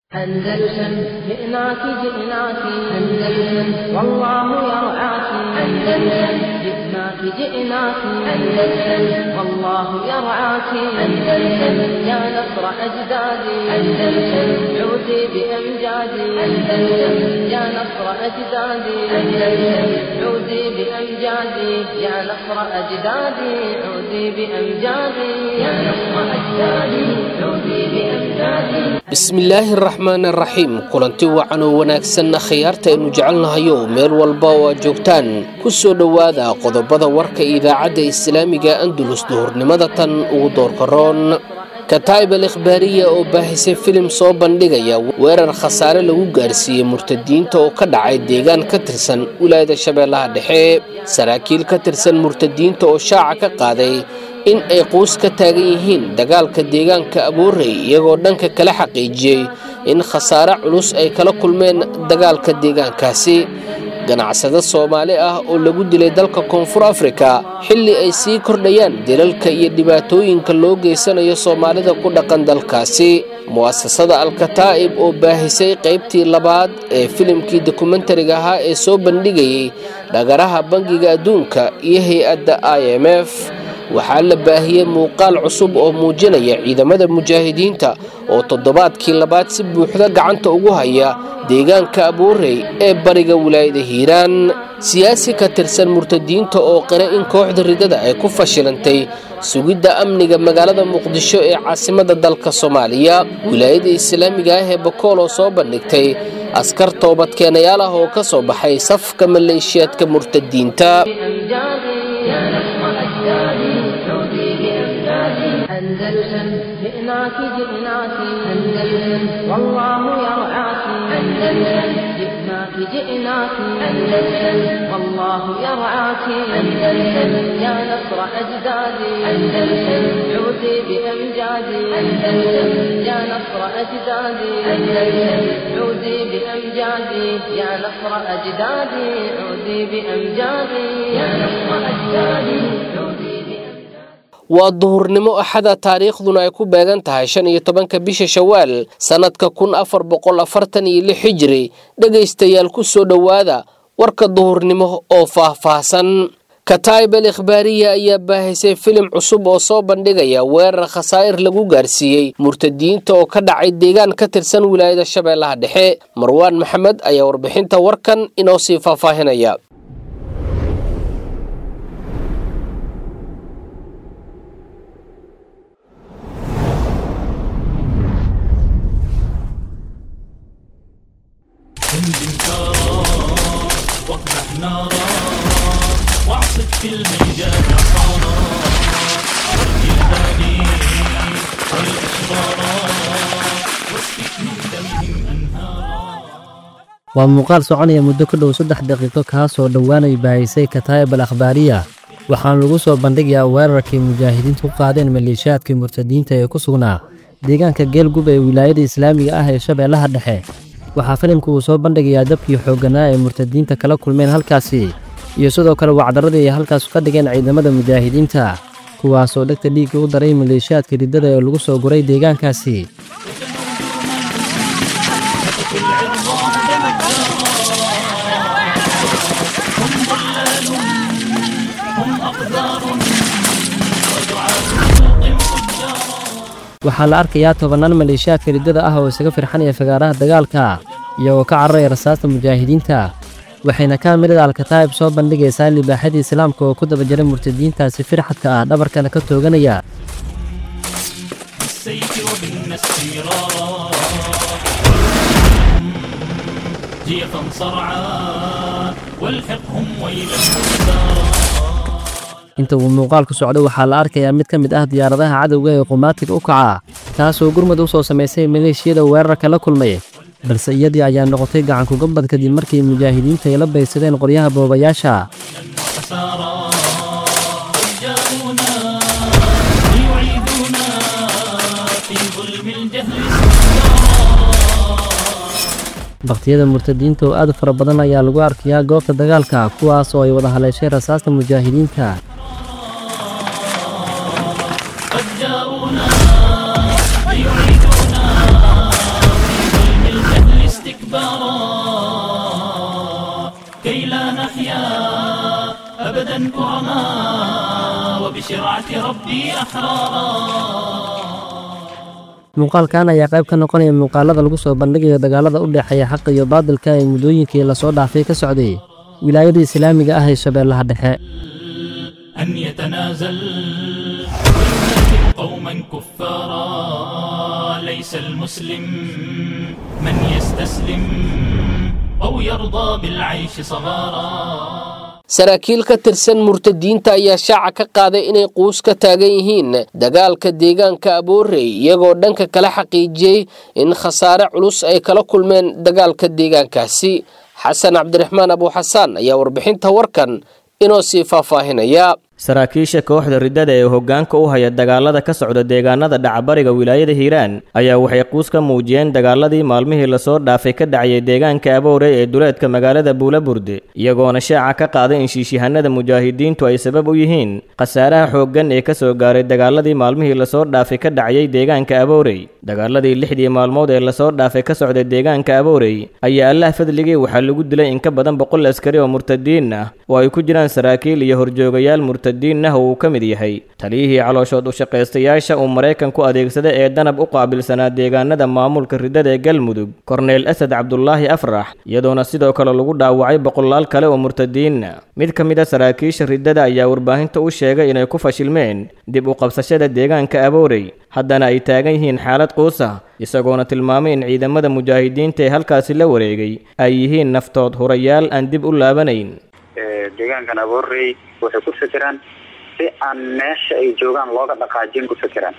أندلسن جئناك جئناك أندلسن والله يرعاك أندلسن جئناك جئناك أندلسن والله يرعاك أندلسن يا نصر أجدادي أندلسن عودي بأمجادي أندلسن يا نصر أجدادي أندلسن عودي بأمجادي يا نصر أجدادي عودي بأمجادي يا نصر أجدادي عودي بأمجادي bismillaahi raxmaani raxiim kulanti wacan oo wanaagsan khiyaarta aynu jecelnahayo meel walba oo aad joogtaan ku soo dhowaada qodobada warka idaacadda islaamiga andalus duhurnimada tan ugu doorka roon kataib al-ikhbaariya oo baahisay filim soo bandhigaya weerar khasaare lagu gaarsiiyey murtadiinta oo ka dhacay deegaan ka tirsan wilaayada shabeellaha dhexe saraakiil ka tirsan murtadiinta oo shaaca ka qaaday in ay quus ka taagan yihiin dagaalka deegaanka Aboorey iyagoo dhanka kala xaqiijiyay in khasaare culus ay kala kulmeen dagaalka deegaankaasi ganacsade Soomaali ah oo lagu dilay dalka Koonfur Afrika xilli ay sii kordhayaan dilalka iyo dhibaatooyinka loo geysanayo Soomaalida ku dhaqan dalkaasi muassasada Al-Kataib oo baahisay qaybtii labaad ee filimkii documentariga ahaa ee soo bandhigayay dhagaraha bangiga adduunka iyo hay'adda IMF waxaa la baahiyay muuqaal cusub oo muujinaya ciidamada mujaahidiinta oo toddobaadkii labaad si buuxda gacanta ugu haya deegaanka Aboorey ee bariga wilaayada Hiiraan siyaasi ka tirsan murtadiinta oo qiray in kooxda ridada ay ku fashilantay sugidda amniga magaalada Muqdisho ee caasimadda dalka Soomaaliya wilaayada islaamiga ah ee Bakool oo soo bandhigtay askar toobadkeenayaal ah oo ka soo baxay safka maleeshiyaadka murtadiinta أندلسن جئناك جئناك أندلسن والله يرعاك أندلسن جئناك جئناك أندلسن والله يرعاك أندلسن يا نصر أجدادي أندلسن عودي بأمجادي أندلسن يا نصر أجدادي أندلسن عودي بأمجادي يا نصر أجدادي عودي بأمجادي يا نصر أجدادي عودي waa duhurnimo axada taariikhduna ay ku beegan tahay 15 bisha Shawaal sanadka 1446 Hijri dhageystayaal ku soo dhawaada warka duhurnimo oo faahfaahsan kataib al-ikhbaariya ayaa baahisay filim cusub oo soo bandhigaya weerar khasaa'ir lagu gaarsiiyay murtadiinta oo ka dhacay deegaan ka tirsan wilaayada Shabeellaha Dhexe Marwaan Maxamed ayaa warbixinta warkan inoo sii faahfaahinaya في الميدان حارا والجبال والأشبار واسفك من دمهم أنهارا ومقال soconaya muddo ku dhow 3 daqiiqo kaasoo dhawaanay baahisay kataib al-akhbaariya waxaan lagu soo bandhigayaa weerarkii mujaahidiintu ku qaadeen maleeshiyaadkii murtadiinta ee ku sugnaa deegaanka Geelgub ee wilaayada islaamiga ah ee Shabeellaha Dhexe waxaa filimku uu soo bandhigayaa dabkii xoogganaa ee murtadiinta kala kulmeen halkaasi iyo sidoo kale wacdaradii ay halkaas ka dhigeen ciidamada mujaahidiinta kuwaas oo dhagta dhiig u daray maleeshiyaadka ridada ee lagu soo guray deegaankaasi waxaa la arkayaa tobanaan maleeshiyaadka ridada ah oo isaga firxanaya fagaaraha dagaalka iyagoo ka cararaya rasaasta mujaahidiinta waxayna kaamirada Al-Kataib soo bandhigaysaa libaaxadii islaamka oo ku daba jiray murtadiintaasi firxadka ah dhabarkana ka tooganaya inta uu muuqaalku socdo waxaa la arkayaa mid ka mid ah diyaaradaha cadawga ee qumaatiga u kaca taasoo gurmad u soo sameysay maleeshiyada weerarka la kulmay balse iyadii ayaa noqotay gacan ku gabad kadib markii mujaahidiinta ay la baysadeen qoryaha boobayaasha baqtiyada murtadiinta oo aad fara badan ayaa lagu arkayaa goobta dagaalka kuwaas oo ay wada haleeshay rasaasta mujaahidiinta كفارا كي لا نحيا أبدا كرما وبشرعة ربي أحرارا. muuqaalkan ayaa qayb ka noqonaya muuqaalada lagu soo bandhigayo dagaalada u dhexeeya xaqa iyo baadilka ee muddooyinkii la soo dhaafay ka socday wilaayada islaamiga ah ee Shabeellaha Dhexe. أن يتنازل وينافق قوما كفارا ليس المسلم من يستسلم أو يرضى بالعيش صغارا. saraakiil ka tirsan murtadiinta ayaa shaaca ka qaaday inay quus ka taagan yihiin dagaalka deegaanka Aboorey iyagoo dhanka kala xaqiijiyay in khasaare culus ay kala kulmeen dagaalka deegaankaasi. xasan cabdiraxmaan abu xasaan ayaa warbixinta warkan inoo sii faahfaahinaya. saraakiisha kooxda riddada ee hoggaanka u haya dagaalada ka socda deegaanada dhacbariga wilaayada Hiiraan ayaa waxay quus ka muujiyeen dagaaladii maalmihii la soo dhaafay ka dhacay deegaanka Aboorey ee duleedka magaalada Buulaburde iyagoona shaaca ka qaaday in shiishihanada mujaahidiintu ay sabab u yihiin khasaaraha xooggan ee ka soo gaaray dagaaladii maalmihii la soo dhaafay ka dhacay deegaanka Aboorey. dagaaladii 6 maalmood ee la soo dhaafay ka socda deegaanka Aboorey ayaa Allah fadligay waxa lagu dilay in ka badan 100 askari oo murtadiin ah oo ay ku jiraan saraakiil iyo horjoogayaal diinna uu ka mid yahay taliyihii calooshood u shaqaystayaasha uu Mareykanku adeegsada ee danab u qaabilsanaa deegaanada maamulka riddada ee Galmudug Korneel Asad Cabdullaahi Afrax iyadoona sidoo kale lagu dhaawacay boqolaal kale oo murtadiin. mid ka mid ah saraakiisha riddada ayaa warbaahinta u sheegay inay ku fashilmeen dib u qabsashada deegaanka Aboorey haddana ay taagan yihiin xaalad quus ah isagoona tilmaamay in ciidamada mujaahidiinta ee halkaasi la wareegay ay yihiin naftood hurayaal aan dib u laabanayn. deegaankan Aboorey waxay ku fikiraan si aan meesha ay joogaan looga dhaqaajin ku fikiraan.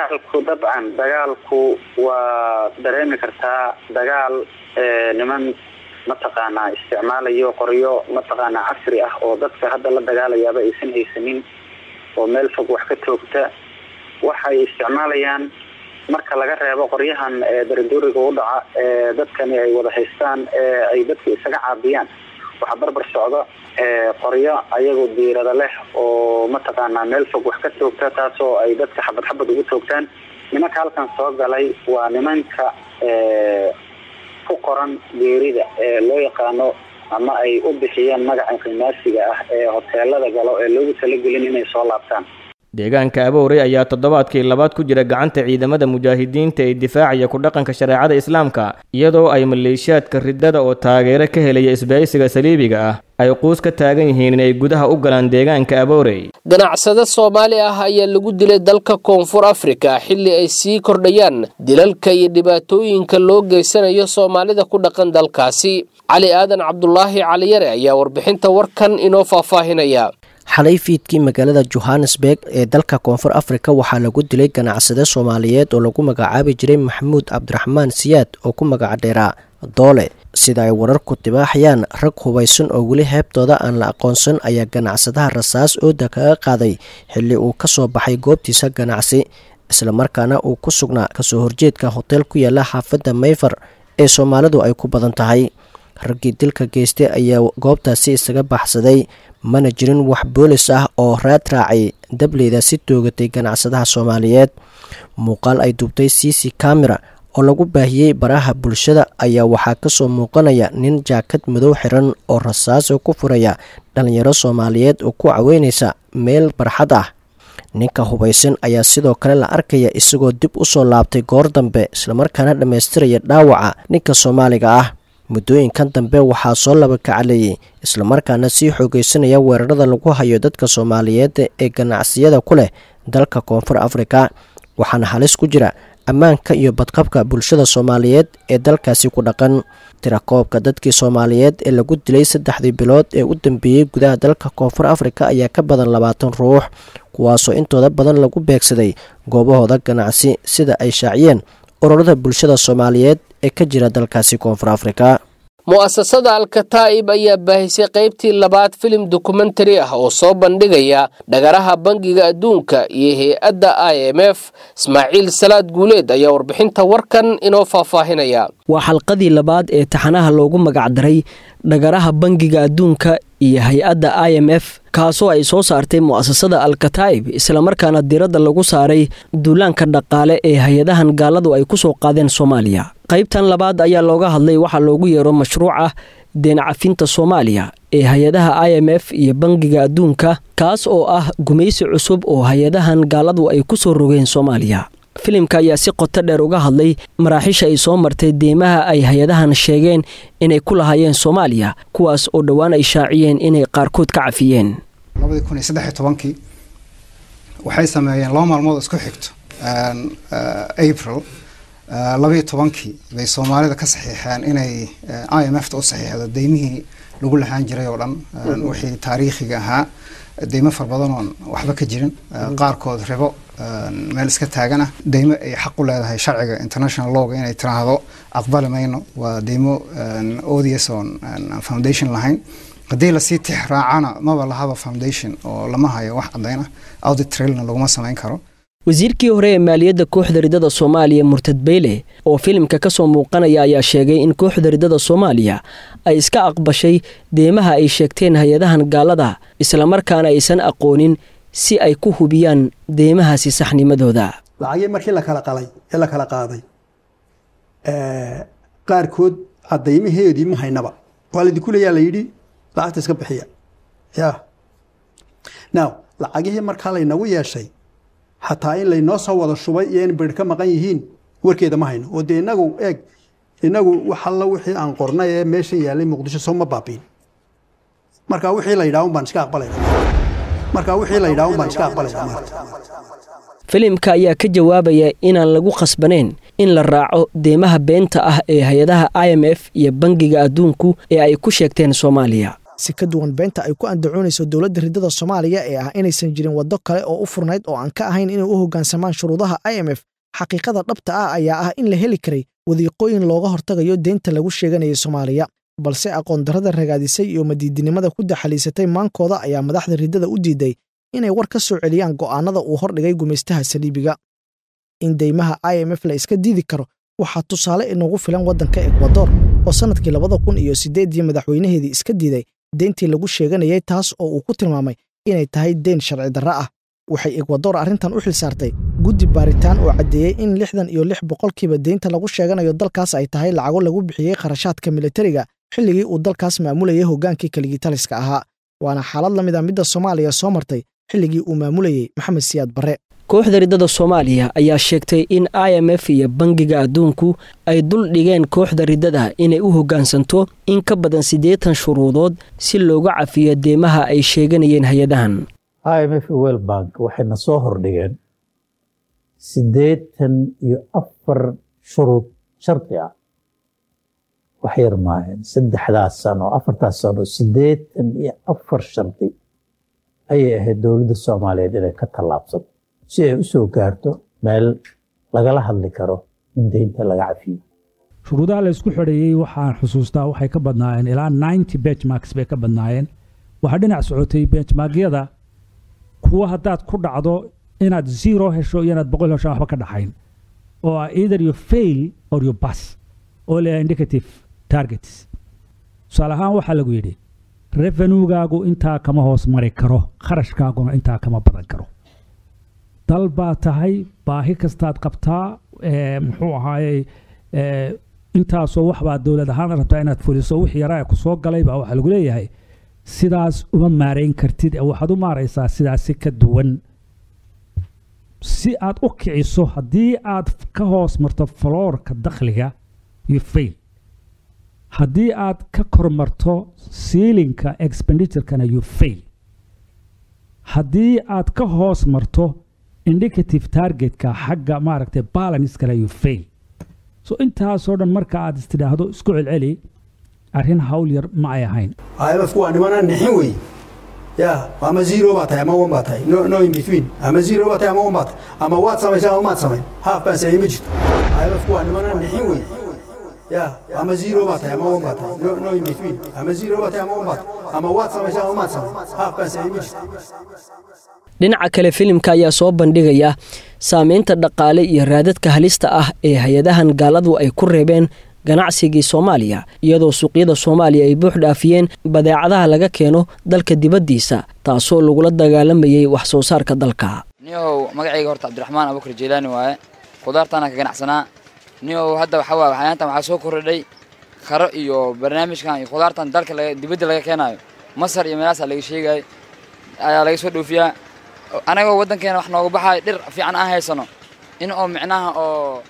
dagaalku waa dareemi kartaa dagaal niman mataqaanaa isticmaalayo qoryo mataqaanaa casri ah oo dadka hadda la dagaalayaaba aysan haysanin oo meel fog wax ka toogta. waxay isticmaalayaan marka laga reebo qoryahan darduuriga u dhaca dadkani ay wada haystaan ay dadka isaga caabiyaan waxa barbar socda qoryo ayagoo diirada leh oo mataqaanaa meel fog wax ka toogta taasoo ay dadka xabad ugu toogtaan. nimanka halkan soo galay waa nimanka ku qoran geerida loo yaqaano ama ay u bixiyeen magaca qiimaasiga ah ee hoteelada galo ee loogu talagelin inay soo laabtaan. deegaanka Aboorey ayaa toddobaadkii labaad ku jira gacanta ciidamada mujaahidiinta ee difaacaya ku dhaqanka shareecada islaamka iyadoo ay maleeshiyaadka riddada oo taageero ka helaya isbahaysiga saliibiga ah ay quus ka taagan yihiin inay gudaha u galaan deegaanka Aboorey. ganacsade Soomaali ah ayaa lagu dilay dalka Koonfur Afrika xilli ay sii kordhayaan dilalka iyo dhibaatooyinka loo geysanayo Soomaalida ku dhaqan dalkaasi. Cali Aadan Cabdullaahi Cali Yare ayaa warbixinta warkan inoo faahfaahinaya. xalay fiidkii magaalada Johannesburg ee dalka Koonfur Afrika waxaa lagu dilay ganacsade Soomaaliyeed oo lagu magacaabi jiray Maxamuud Cabdiraxmaan Siyaad oo ku magac dheeraa Doole. sida ay wararku tibaaxayaan rag hubaysan oo weli heebtooda aan la aqoonsan ayaa ganacsadaha rasaas ooda kaga qaaday xilli uu ka soo baxay goobtiisa ganacsi isla markaana uu ku sugnaa kasoo horjeedka hotel ku yaala xaafadda Mayfar ee Soomaalidu ay ku badan tahay. raggii dilka geystay ayaa goobtaasi isaga baxsaday mana jirin wax boolis ah oo raad raacay dableyda si toogatay ganacsadaha Soomaaliyeed. muuqaal ay duubtay CC camera oo lagu baahiyey baraha bulshada ayaa waxaa ka soo muuqanaya nin jaakad madow xiran oo rasaas ku furaya dhalinyaro Soomaaliyeed oo ku caweynaysa meel barxad ah. ninka hubaysan ayaa sidoo kale la arkaya isagoo dib u soo laabtay goor dambe isla markaana dhameystiraya dhaawaca ninka Soomaaliga ah. muddooyinkan dambe waxaa soo laba kacaleeyay isla markaana sii xoogeysanaya weerarada lagu hayo dadka Soomaaliyeed ee ganacsiyada ku leh dalka Koonfur Afrika waxaana halis ku jira ammaanka iyo badqabka bulshada Soomaaliyeed ee dalkaasi ku dhaqan. tirakoobka dadkii Soomaaliyeed ee lagu dilay 3 bilood ee u dambeeyay gudaha dalka Koonfur Afrika ayaa ka badan 20 ruux kuwaasoo intooda badan lagu beegsaday goobahooda ganacsi sida ay shaaciyeen ururada bulshada Soomaaliyeed ee ka jira dalkaasi Koonfur Afrika. mu'asasada Al-Kataib ayaa baahisay qaybtii labaad film documentary ah oo soo bandhigaya dhagaraha bangiga adduunka iyo hay'adda IMF. Ismaaciil Salaad Guuleed ayaa warbixinta warkan inoo faahfaahinaya. waa xalqadii labaad ee taxanaha loogu magac daray dhagaraha bangiga adduunka iyo hay-adda IMF kaasoo ay soo saartay mu'asasada Al-Kataib islamarkaana diiradda lagu saaray duulaanka dhaqaale ee hay-adahan gaaladu ay ku soo qaadeen Soomaaliya. qaybtan labaad ayaa looga hadlay waxa loogu yeero mashruuca deen cafinta Soomaaliya ee hay-adaha IMF iyo Bangiga Adduunka kaas oo ah gumaysi cusub oo hay-adahan gaaladu ay ku soo rogeen Soomaaliya. filimka ayaa si qoto dheer uga hadlay maraaxiisha ay soo martay deemaha ay hay-adahan sheegeen inay ku lahaayeen Soomaaliya kuwaas oo dhawaan ay shaaciyeen inay qaarkood ka cafiyeen. 2013 waxay sameeyeen 2 maalmood isku xigto April 12 bay Soomaalida ka saxiixeen inay IMF u saxiixdo deymihii lagu lahaan jiray oo dhan wixii taariikhiga ahaa deymo farbadan oo waxba ka jirin qaarkood ribo meel iska taagana deymo ay xaq u leedahay sharciga international law inay tiraahdo aqbali mayno waa deymo ODS on foundation lahayn hadii la sii tixraacana maba lahaba foundation oo lama hayo wax cadayna audit trailna laguma samayn karo. wasiirkii hore ee maaliyadda kooxda ridada Soomaaliya Murtad Beyle oo filimka ka soo muuqanaya ayaa sheegay in kooxda ridada Soomaaliya ay iska aqbashay deemaha ay sheegteen hay-adahan gaalada isla markaana aysan aqoonin si ay ku hubiyaan deemahaasi saxnimadooda. lacagii markii la kala qalay ee la kala qaaday qaarkood cadaymaheedii ma haynaba waalid ku leeyahay la yiri lacagta iska bixiya now lacagii markaa la inagu yeeshay hataa in laynoo soo wada shubay iyo in bir ka maqan yihiin warkeeda ma hayno oo de inagu waxa la wixii aan qornay ee meesha yaalay Muqdisho soo ma baabiin marka wixii la yiraahdo baan iska aqbalayna filimka ayaa ka jawaabaya inaan lagu khasbaneyn in la raaco deemaha beenta ah ee hay-adaha IMF iyo Bangiga Adduunku ee ay ku sheegteen Soomaaliya. si ka duwan beenta ay ku andacoonayso dowladda ridada Soomaaliya ee ah inaysan jirin waddo kale oo u furnayd oo aan ka ahayn inay u hoggaansamaan shuruudaha IMF. xaqiiqada dhabta ah ayaa ah in la heli karay wadiiqooyin looga hortagayo deynta lagu sheeganayo Soomaaliya balse aqoon darrada ragaadisay iyo madiidinimada ku daxaliisatay maankooda ayaa madaxda ridada u diiday inay war ka soo celiyaan go'aanada uu hordhigay gumaystaha saliibiga. in deymaha IMF la iska diidi karo waxaa tusaale inagu filan waddanka Ecuador oo sanadkii 2008 madaxweynaheedii iska diiday deyntii lagu sheeganayay taas oo uu ku tilmaamay inay tahay deyn sharci darro ah. waxay Ecuador arrintan u xilsaartay guddi baaritaan oo cadeeyay in 66% deynta lagu sheeganayo dalkaas ay tahay lacago lagu bixiyay kharashaadka militariga xilligii uu dalkaas maamulayay hoggaankii kaligitaliska ahaa. waana xaalad la mid ah midda Soomaaliya soo martay xilligii uu maamulayay Maxamed Siyaad Barre. kooxda ridada Soomaaliya ayaa sheegtay in IMF iyo Bangiga Adduunku ay dul dhigeen kooxda ridada inay u hoggaansanto in ka badan 80 shuruudood si looga cafiyo deemaha ay sheeganayeen hay-adahan. IMF iyo World Bank waxayna soo hordhigeen 84 shuruud sharci ah waxay mareen 3 sano 4 sano 84 sharci ayay ahayd dowladda Soomaaliyeed inay ka tallaabsato si ay u soo gaarto meel lagala hadli karo in deynta laga cafiyo. shuruudaha la isku xidhayay waxaan xusuustaa waxay ka badnaayeen ilaa 90 benchmarks bay ka badnaayeen. waxaa dhinac socotay benchmarkyada kuwa haddaad ku dhacdo inaad 0 hesho iyo inaad 100 hesho waxba ka dhaxayn oo either you fail or you pass oo le indicative targets. salahaan waxa lagu yiri revenue-gaagu intaa kama hoos mari karo kharashkaaguna intaa kama badan karo. dal baa tahay baahi kastaad qabtaa muxuu ahaayay intaasoo waxbaa dowlad ahaan rabtaa inaad fuliso wixii yaraa ku soo galay baa waxa lagu leeyahay sidaas uma maareyn kartid waxaad u maaraysaa sidaasi ka duwan si aad u kiciso haddii aad ka hoos marto floorka dakhliga you fail. haddii aad ka kormarto ceilinka expenditure-kana you fail. haddii aad ka hoos marto indicative target-ka xagga maaragtay balance-kana you fail. so intaasoo dhan marka aad istidhaahdo isku celceli arrin hawl yar ma ay ahayn. IMF waa nimanaan nixin wey ama 0 baa tahay ama 1 baa tahay no in between ama 0 baa tahay ama 1 baa tahay ama waad samaysaa ama maad samayn half baan sameeyay ma jirto. IMF waa nimanaan nixin wey ama 0 baa tahay ama 1 baa tahay no in between ama 0 baa tahay ama 1 baa tahay ama waad samaysaa ama maad samayn half baan sameeyay ma jirto. dhinaca kale filimka ayaa soo bandhigaya saameynta dhaqaale iyo raadadka halista ah ee hay-adahan gaaladu ay ku reebeen ganacsigii soomaaliya iyadoo suuqyada soomaaliya ay buux dhaafiyeen badeecadaha laga keeno dalka dibaddiisa taasoo lagula dagaalamayay wax soo saarka dalka. niyow magacayga horta cabdiraxmaan abubakar jeelaani waaye khudaartaana ka ganacsanaa niyow hadda waxyaantan waxaa soo kordhay kharo iyo barnaamijkan iyo khudaartan dalka dibadda laga keenayo masar iyo meelahaas laga sheegay ayaa laga soo dhoofiyaa anagoo waddankeena wax nooga baxayo dhir fiican aan haysano in oo micnaha oo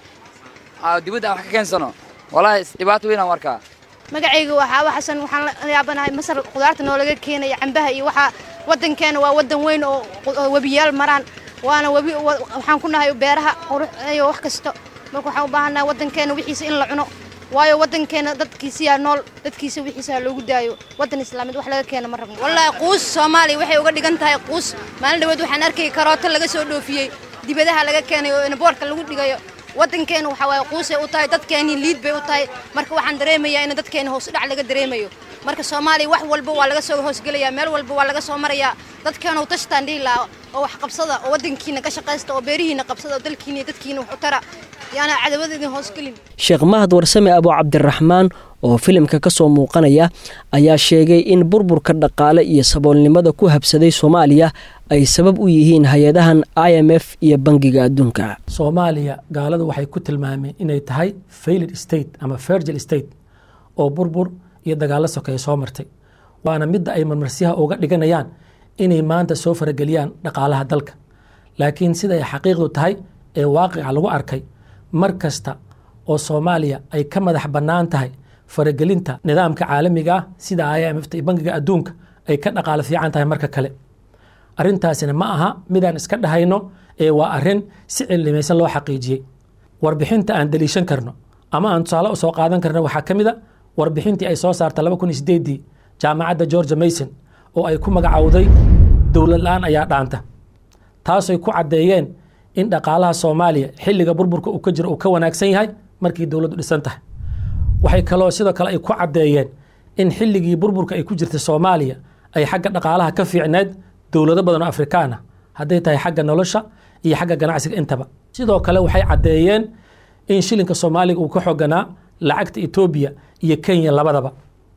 dibadda wax ka keensano wallaahi dhibaato weyn aan arkaa. magacayga waxaa xasan waxaan la yaabanahay masar khudaarta noo laga keenay cambaha iyo waxa waddankeena waa waddan weyn oo wabiyaal maraan waana wabi waxaan ku nahay beeraha qurux iyo wax kasto marka waxaan u baahanahay waddankeena wixiisa in la cuno waayo waddankeena dadkiisa nool dadkiisa wixiisa loogu daayo waddan islaamid wax laga keeno ma rabno. wallahi quus Soomaaliya waxay uga dhigan tahay quus maalin dhaweed waxaan arkay karooto laga soo dhoofiyay dibadaha laga keenay oo in boorka lagu dhigayo waddankeena waxa way quus ay u tahay dadkeena liid bay u tahay marka waxaan dareemayaa in dadkeena hoos u dhac laga dareemayo marka Soomaaliya wax walba waa laga soo hoos galaya meel walba waa laga soo maraya dadkeena u tashtaan dhilaa oo wax qabsada oo waddankiina ka shaqeysta oo beerihiina qabsada oo dalkiina dadkiina wax u tara yaana cadawadeedin hoos galin. Sheekh Mahad Warsame Abu Cabdiraxmaan oo filimka ka soo muuqanaya ayaa sheegay in burburka dhaqaale iyo saboolnimada ku habsaday Soomaaliya ay sabab u yihiin hay'adahan IMF iyo Bangiga Adduunka. Soomaaliya gaaladu waxay ku tilmaameen inay tahay failed state ama fragile state oo burbur iyo dagaalo sokeeye soo martay waana midda ay marmarsiyaha uga dhiganayaan inay maanta soo farageliyaan dhaqaalaha dalka laakiin sida ay xaqiiqdu tahay ee waaqica lagu arkay mar kasta oo Soomaaliya ay ka madax bannaan tahay faragelinta nidaamka caalamiga ah sida IMF iyo Bangiga Adduunka ay ka dhaqaale fiican tahay marka kale arrintaasina ma aha midaan iska dhahayno ee waa arrin si cilmiyesan loo xaqiijiyay warbixinta aan daliishan karno ama aan tusaale u soo qaadan karno waxaa ka mid ah warbixintii ay soo saartay 2008 jaamacadda George Mason oo ay ku magacawday dowlad la'aan ayaa dhaanta taasoo ku cadeeyeen in dhaqaalaha Soomaaliya xilliga burburka uu ka jiro uu ka wanaagsan yahay markii dowladdu dhisan tahay waxay kaloo sidoo kale ay ku cadeeyeen in xilligii burburka ay ku jirtay Soomaaliya ay xagga dhaqaalaha ka fiicneed dowlado badan oo Afrikaan ah hadday tahay xagga nolosha iyo xagga ganacsiga intaba sidoo kale waxay cadeeyeen in shilinka Soomaaliga uu ka xoganaa lacagta Ethiopia iyo Kenya labadaba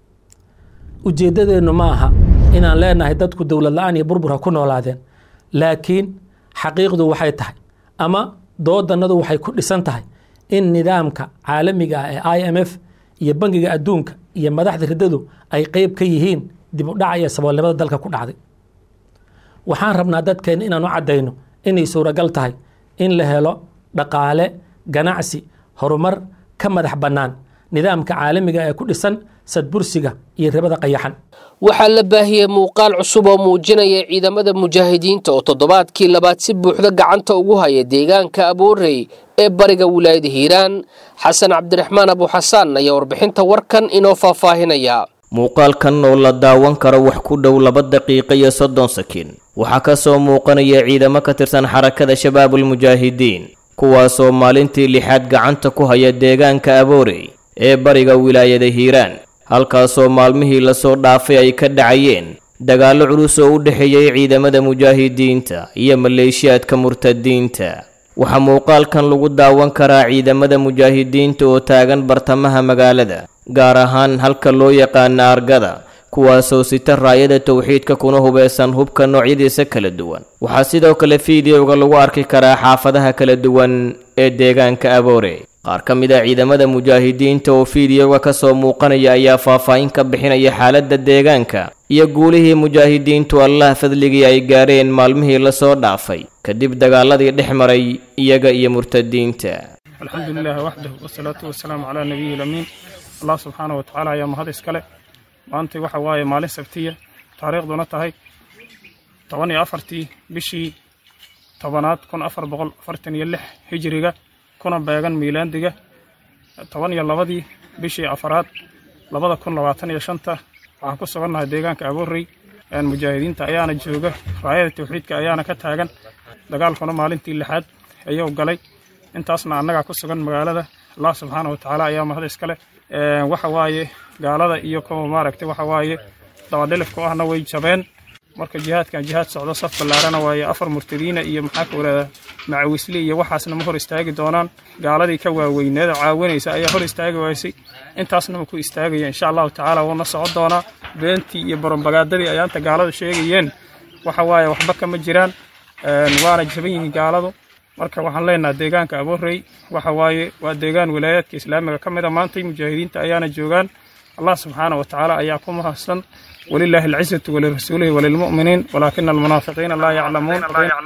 ujeedadeenu ma aha inaan leenahay dadku dowlad la'aan iyo burbur ku noolaadeen laakiin xaqiiqdu waxay tahay ama doodanadu waxay ku dhisan tahay in nidaamka caalamiga ah ee IMF iyo Bangiga Adduunka iyo madaxda ridadu ay qayb ka yihiin dib u dhac iyo saboolnimada dalka ku dhacday waxaan rabnaa dadkeena inaan u cadeyno inay suuragal tahay in la helo dhaqaale ganacsi horumar ka madax bannaan nidaamka caalamiga ee ku dhisan sadbursiga iyo ribada qayaxan. waxaa la baahiyey muuqaal cusub oo muujinaya ciidamada mujaahidiinta oo toddobaadkii labaad si buuxda gacanta ugu haya deegaanka Aboorey ee bariga wilaayada Hiiraan. xasan cabdiraxmaan abu xasaan ayaa warbixinta warkan inoo faahfaahinaya. muuqaalkan oo la daawan karo wax ku dhow 2 daqiiqo iyo 30 sakiin waxaa ka soo muuqanaya ciidamo ka tirsan xarakada shabaabul mujaahidiin kuwaasoo maalintii 6aad gacanta ku haya deegaanka Aboorey ee bariga wilaayada Hiiraan halkaasoo maalmihii la soo dhaafay ay ka dhacayeen dagaallo culus oo u dhaxeeyay ciidamada mujaahidiinta iyo maleeshiyaadka murtadiinta. waxaa muuqaalkan lagu daawan karaa ciidamada mujaahidiinta oo taagan bartamaha magaalada gaar ahaan halka loo yaqaan argada kuwaasoo sita raayada tawxiidka kuna hubeysan hubka noocyadiisa kala duwan. waxaa sidoo kale fiidiyowga lagu arki karaa xaafadaha kala duwan ee deegaanka Aboorey. qaar ka mid ah ciidamada mujaahidiinta oo fiidiyowga ka soo muuqanaya ayaa faahfaahin ka bixinaya xaaladda deegaanka iyo guulihii mujaahidiintu Allah fadligii ay gaareen maalmihii la soo dhaafay kadib dagaaladii dhex maray iyaga iyo murtadiinta. alxamdulillaah wahdahu wasalaatu wasalaamu calaa nabiyil amiin. Allah subxaanahu wa ta'aala ayaa mahad iskale. maanta waxa waaye maalin sabtiya taariikhduna tahay 14 bishii 10aad 1446 hijriga kuna beegan miilaandiga 12 bishii 4aad 2025 waxaan ku sugannahay deegaanka Aboorey mujaahidiinta ayaana jooga raayada tawxiidka ayaana ka taagan dagaalkuna maalintii 6aad ayuu galay intaasna annaga ku sugan magaalada. Allah subxaanahu wa ta'aala ayaa mahad iskale. waxa waaye gaalada iyo kuwa maaragtay waxa waaye dabadhelifku ahna way jabeen marka jihaadkan jihaad socdo saf ballaarana waaye 4 murtadiina iyo maxaa ka walaada macawisli iyo waxaasna ma hor istaagi doonaan gaaladii ka waaweyneed caawinaysa ayaa hor istaagi waysay intaasna ma ku istaagaya insha Allah taala wana socod doona beentii iyo barambagaadadii ayaanta gaaladu sheegayeen waxa waaye waxba kama jiraan waana jaban yihiin gaaladu marka waxaan leenahay deegaanka Aboorey waxa waaye waa deegaan wilaayadka islaamiga kamid ah maanta mujaahidiinta ayaana joogaan Allah subhanahu wa ta'ala ayaa ku mahadsan ولله العزة ولرسوله وللمؤمنين ولكن المنافقين لا يعلمون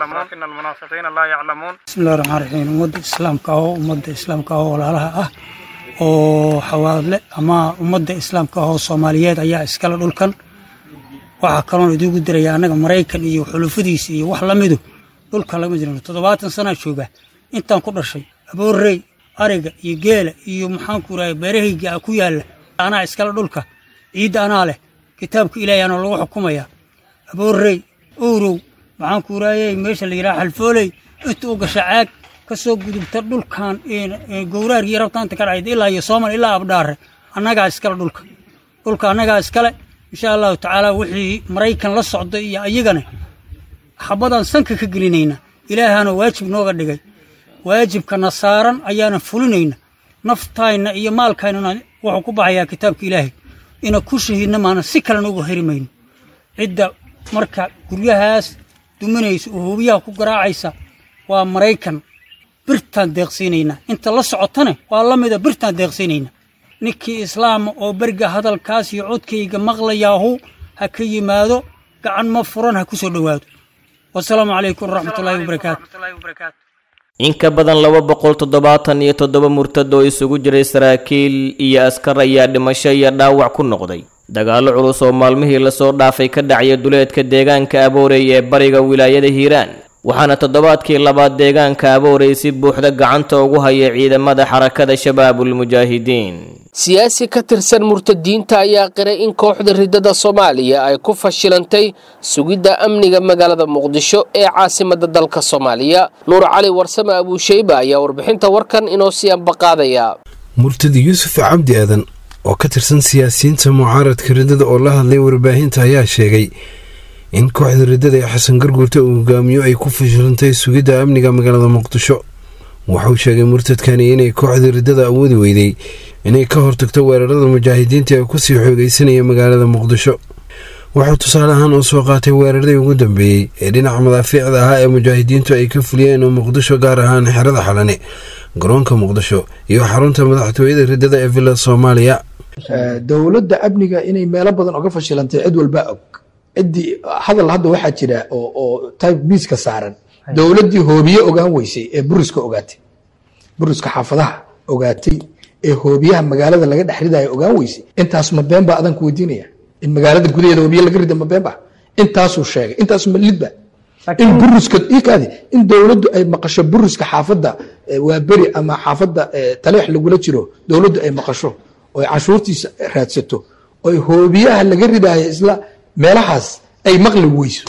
بسم الله الرحمن الرحيم أمد إسلام كاو ولا لها oo xawaadle ama ummadda islaamka oo Soomaaliyeed ayaa iskala dhulkan waxa kaloon idigu diray anaga Mareykan iyo xulufadiisa iyo wax la mido dhulka lama jirno 70 sano jooga intaan ku dhashay Aboorey ariga iyo geela iyo maxaan ku raay beerahayga ku yaala ana iskala dhulka ciid ana leh kitaabka Ilaahay ana lagu xukumaya Aboorey urow maxaan ku raayay meesha la yiraahdo Xalfooley inta uu gashacaag ka soo gudubta dhulkan gowraar iyo rabtaanta ka raayay ilaa iyo Soomaal ilaa Abdaar anaga iskala dhulka anaga iskala insha Allah taala wixii Mareykan la socdo iyo ayagana xabadan sanka ka gelinayna Ilaahana waajib nooga dhigay waajibka nasaaran ayaana fulinayna naftayna iyo maalkayna wuxuu ku baxayaa kitaabka Ilaahay ina ku shahiidna maana si kale ugu herimayno cidda marka guryahaas duminaysa oo hubiyaha ku garaacaysa waa Mareykan birtaan deeqsinayna inta la socotana waa la mid ah birtaan deeqsinayna ninkii islaam oo bariga hadalkaas iyo codkayga maqlayaahu ha ka yimaado gacan ma furan ha ku soo dhawaado wassalaamu calaykum waraxmatullaahi wabarakaatu in ka badan 277 murtad oo isugu jiray saraakiil iyo askar ayaa dhimasho iyo dhaawac ku noqday dagaalo culus oo maalmihii la soo dhaafay ka dhacay duleedka deegaanka Aboorey ee bariga wilaayada Hiiraan waxaana toddobaadkii labaad deegaanka Aboorey si buuxda gacanta ugu haya ciidamada xarakada shabaabul mujaahidiin siyaasi ka tirsan murtadiinta ayaa qiray in kooxda ridada Soomaaliya ay ku fashilantay sugidda amniga magaalada Muqdisho ee caasimadda dalka Soomaaliya Nuur Cali Warsame Abu Shayba ayaa warbixinta warkan inoo sii ambaqaadaya murtadi Yuusuf Cabdi Aadan oo ka tirsan siyaasiyiinta mucaaradka ridada oo la hadlay warbaahinta ayaa sheegay in kooxda ridada ee Xasan Garguurta uu hogaamiyo ay ku fashilantay sugidda amniga magaalada Muqdisho wuxuu sheegay murtadkani inay kooxda ridada awoodi weyday inay ka hortagto weerarada mujaahidiinta ee ku sii xoogaysanaya magaalada Muqdisho wuxuu tusaale ahaan u soo qaatay weeraradii ugu dambeeyay ee dhinaca madaafiicda ahaa ee mujaahidiintu ay ka fuliyeen Muqdisho gaar ahaan xerada Xalane garoonka Muqdisho iyo xarunta madaxtooyada ridada ee Villa Soomaaliya dawladda amniga inay meelo badan uga fashilantay cid walba og cidii hadal hadda waxa jira oo type miiska saaran dawladdii hoobiye ogaan weysay ee buriska ogaatay buriska xaafadaha ogaatay ee hoobiyaha magaalada laga dhaxridayo ogaan weysay intaas ma been baa adan ku weydiinaya in magaalada gudaheeda hoobiye laga rido ma been baa intaasuu sheegay intaas ma lidba in buriska ikaadi in dawladdu ay maqasho buriska xaafadda waa beri ama xaafadda taleex lagula jiro dawladdu ay maqasho oo ay cashuurtiisa raadsato oo hoobiyaha laga ridayo isla meelahaas ay maqli weyso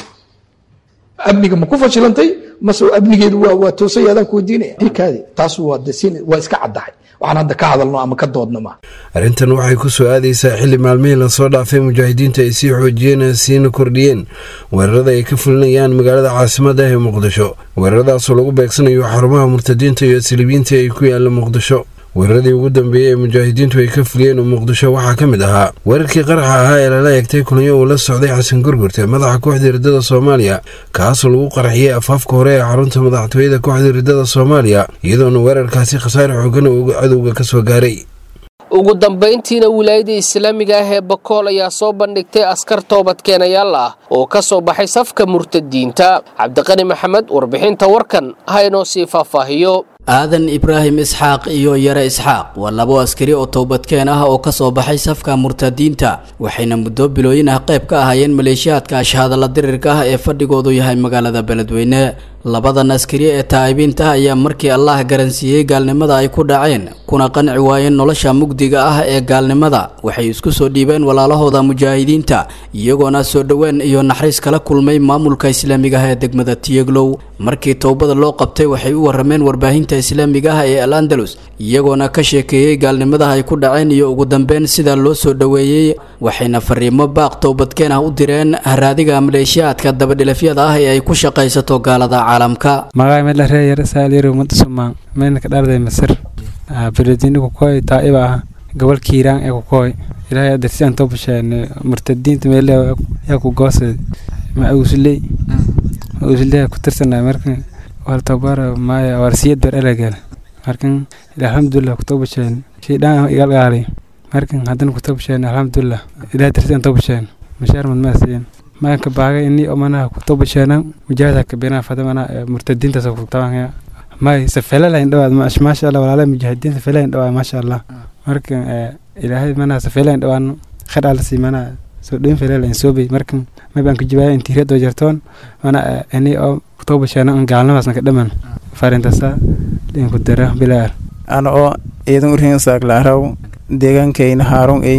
amniga ma ku fashilantay masoo amnigeedu waa toosay adan ku weydiinaya ikaadi taas waa iska caddahay waxaan hadda ka hadalno ama ka doodno ma arrintan waxay ku soo aadaysaa xilli maalmihii la soo dhaafay mujaahidiinta ay sii xoojiyeen siina kordhiyeen weerarada ay ka fulinayaan magaalada caasimadda ee Muqdisho weeraradaasoo lagu beegsanayo xarumaha murtadiinta iyo silibiinta ay ku yaalla Muqdisho weeraradii ugu dambeeyay ee mujaahidiintu ay ka fuliyeen Muqdisho waxaa ka mid ahaa weerarkii qaraxa ahaa ee lala eegtay kulanyo uu la socday Xasan Garguurta madaxa kooxda ridada Soomaaliya kaasoo lagu qarxiyay afaafka hore ee xarunta madaxtooyada kooxda ridada Soomaaliya iyadoona weerarkaasi khasaare xooggan uu cadowga ka soo gaaray ugu dambeyntiina wilaayada islaamiga ah ee Bakool ayaa soo bandhigtay askar toobadkeenayaal ah oo ka soo baxay safka murtadiinta Cabdiqani Maxamed warbixinta warkan haynoo sii faahfaahiyo aadan Ibraahim Isxaaq iyo Yara Isxaaq waa labo askari oo toobadkeen ah oo ka soo baxay safka murtadiinta waxayna muddo bilooyin ah qayb ka ahaayeen maleeshiyaadka ashhaada la dirirka ah ee fadhigoodu yahay magaalada Beledweyne labadan askari ee taa'ibiinta ah ayaa markii allah garansiiyey gaalnimada ay ku dhaceen kuna qanci waayeen nolosha mugdiga ah ee gaalnimada waxay isku soo dhiibeen walaalahooda mujaahidiinta iyagoona soo dhowaan iyo naxariis kala kulmay maamulka islaamiga ah ee degmada Tiyaglow markii toobada loo qabtay waxay u warameen warbaahinta islaamiga ah ee Al-Andalus iyagoona ka sheekeeyay gaalnimada ay ku dhaceen iyo ugu dambeyn sida loo soo dhaweeyay waxayna fariimo baaq toobadkeen ah u direen haraadiga maleeshiyaadka dabadhilafyada ah ee ay ku shaqaysato gaalada caalamka magay meel la reeyay saalir umada Soomaa meel ka dharday Masar beledina ku koy taa'iba ah gobol Kiiraan ee ku koy ilaahay adarsiin toobasheen murtadiinta meel ay ku goosay ma uusley ku tirsanay markan wal tabar ma warsiyad dar alagal markan alxamdulillah ku toobasheen sheedaan igal gaaray markan hadan ku toobasheen alxamdulillah ilaahay adarsiin toobasheen mashaar man maaseen ما كباغي إني أمانة كتب شأنا مجاهدة كبيرة فدمنا مرتدين تسوق طبعا ما سفلا لين دواد ما شاء الله ولا مجاهدين سفلا لين دواد ما شاء الله مركن إلى هاي منا سفلا لين دواد خد على سيمنا سودين فلا لين سوبي مركن ما بينك جباي انتهيت وجرتون أنا إني كتب شأنا قالنا بس نقدمن فارنتسا لين كدرة بلا أنا إذا مرهين ساكلا راو ديجان كين هارون أي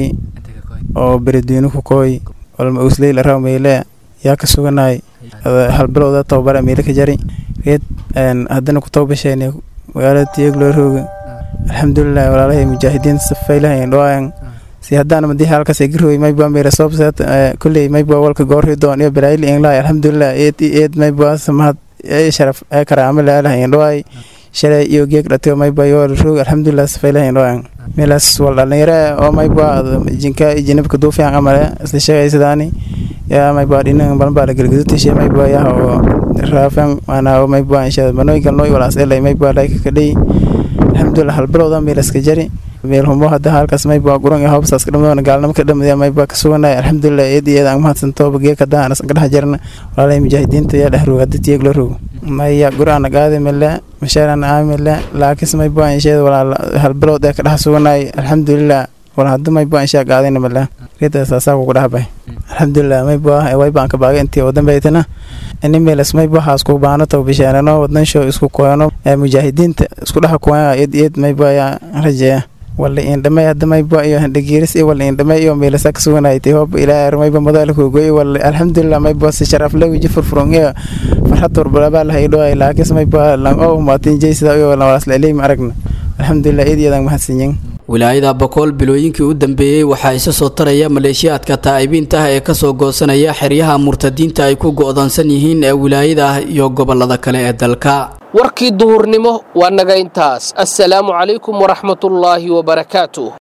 أو بردينو كوي walma usley la raw meele yaa ka suganay hal bilowda tababar meele ka jari reed hadana ku toobasheenay magaalada Tiyaglow rooga alxamdulillah walaalahay mujaahidiin safaylahayn dhawaan si hadana madii halkaas ay girooy may baa meera soobsat kulay may baa walka goor doon iyo baraayil in la alxamdulillah eed may baa samad ay sharaf ay karaama leeyahay dhawaay shalay iyo geeg dhatiyo may baa yoo rooga alxamdulillah safaylahayn dhawaan meelas walaalnayra oo may baa jinka jinabka duufiyaan amale isla sheegaysadani yaa may baa dhinan balan baa la galgadutishay may baa yaa oo raafan ana oo may baa insha Allah manooyinka nooy walaas ee may baa like ka dhig alxamdulillah hal bilowda meelas ka jari meel humo hadda halkaas may baa guran iyo hobsaas ka dhamaan gaalnimo ka dhamay may baa ka suganay alxamdulillah eediyada aan mahadsan tooba geeg ka daan ka dhax jarna walaalay mujaahidiinta yaa dhahroog hadda Tiyaglow roog maya quraan qaade mala mashaarana aamila laakiin may baa insha Allah hal bilood ee ka dhax suganay alxamdulillah wala hadda may baa insha qaadayna mala reeda saasaa ku dhaxbay alxamdulillah may baa way baan ka baagay intii wadan baytana inni meelas may baa haas ku baano toobashaanano wadan show isku kooyano ee mujaahidiinta isku dhax kooyana eed may baa rajaa wala in dhamay hadda may baa iyo handhagiiris iyo wala in dhamay iyo meelas ka suganaytay hoob ilaahay may baa madaal ku gooy wala alxamdulillah may baa si sharaf leh wiji furfuronga farxad warbaa la haydo ay laakiin may baa lang oo maatin jeysida iyo wala walaas leelay ma aragna alxamdulillah eediyada mahadsanyin wilaayada Bakool bilooyinkii u dambeeyay waxa isa soo taraya maleeshiyaadka taa'ibiinta ah ee ka soo goosanaya xeryaha murtadiinta ay ku go'doonsan yihiin ee wilaayada iyo gobolada kale ee dalka warkii duhurnimo waa naga intaas assalaamu calaykum waraxmatullaahi wabarakaatuh